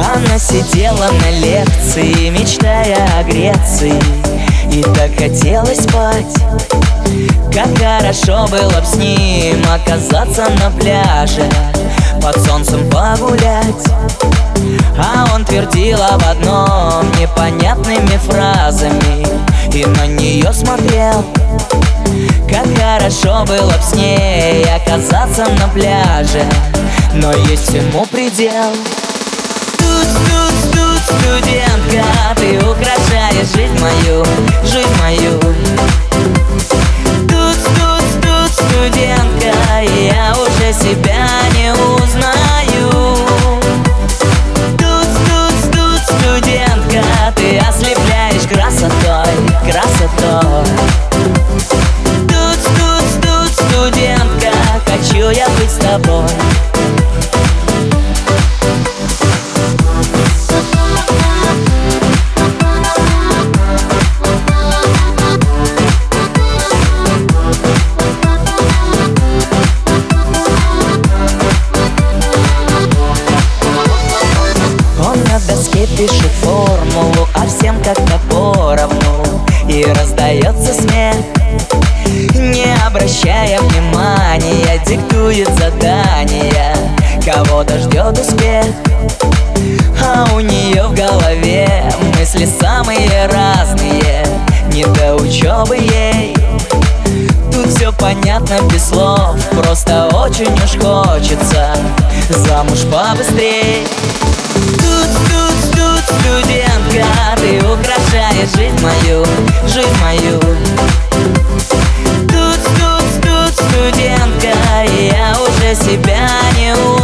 Она сидела на лекции, мечтая о Греции, и так хотелось спать. Как хорошо было б с ним оказаться на пляже, под солнцем погулять. А он твердил об одном непонятными фразами и на нее смотрел. Как хорошо было б с ней оказаться на пляже, но есть всему предел. Тут, студентка, ты украшаешь жизнь мою, жизнь мою. Тут, студентка, я уже себя не узнаю. Тут, студентка, ты ослепляешь красотой, красотой. Тут, студентка, хочу я быть с тобой. Пишет формулу, а всем как-то поровну, и раздается смех. Не обращая внимания, диктует задания, кого-то ждет успех. А у нее в голове мысли самые разные, не до учебы ей. Тут все понятно без слов, просто очень уж хочется замуж побыстрей. Тут, студентка, ты украшаешь жизнь мою, жизнь мою. Тут, студентка, я уже себя не